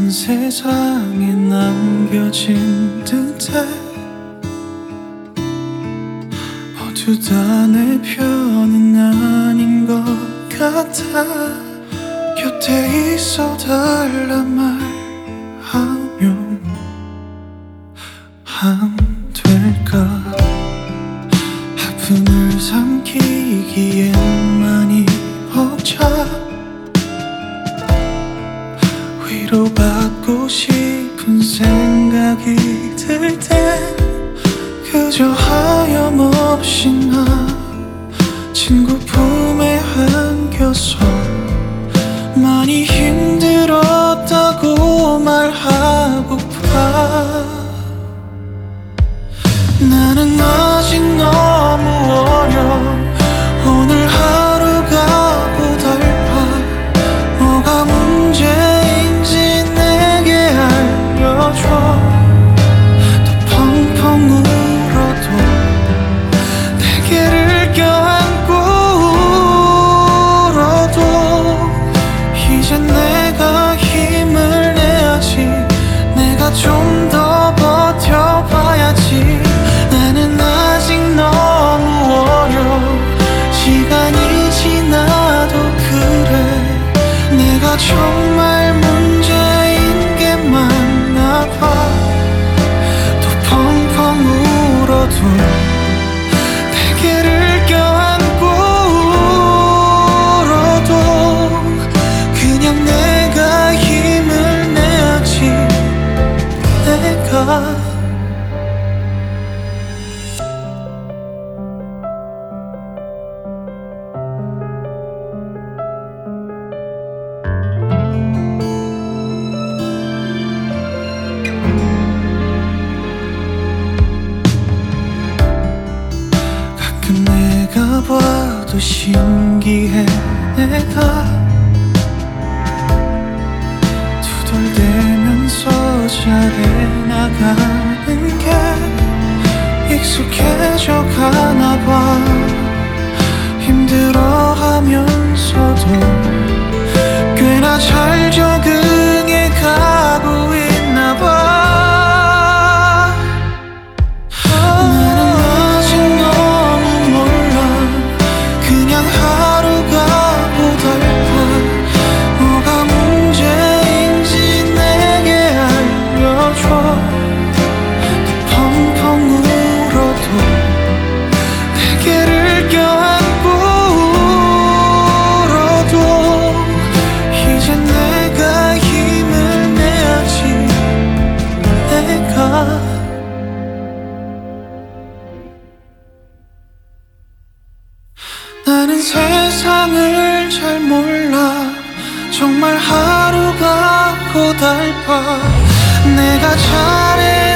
낯선 세상에 남겨진 듯해 모두 다 내 편은 아닌 것 같아. 곁에 있어 달란 말하면 안 될까. 아픔을 삼키기엔 많이 벅차. 위로받고 싶은 생각이 들 땐 그저 하염없이 나 친구 품에 안겨서 많이 힘들었다고 말하고파. 나는 아직 너무 어려. 오늘 하루가 고달파. 뭐가 문제인지 내게 알려줘. 또 펑펑 울어도 내게를 껴안고 울어도 이젠 내가 힘을 내야지. 내가 좀 더 버텨봐야지. 나는 아직 너무 어려. 시간이 지나도 그래. 내가 정말 문제인 게 맞나 봐. 또 펑펑 울어도 내게를 껴안고 울어도 그냥 내가 힘을 내야지. 내가 가끔 내가 봐도 신기해. 내가 투덜대면서 잘해 나가는 게 익숙해져 가나 봐. 힘들어하면서도 꽤나 잘 적응해 가고 있나 봐. 나는 아직 너무 몰라. 그냥 하루가 고달파. 뭐가 문제인지 내게 알려줘. 또 펑펑 울어도 내게를 껴안고 울어도 이젠 내가 힘을 내야지. 내가 나는 세상을 잘 몰라. 정말 하루가 고달파. 내가 잘해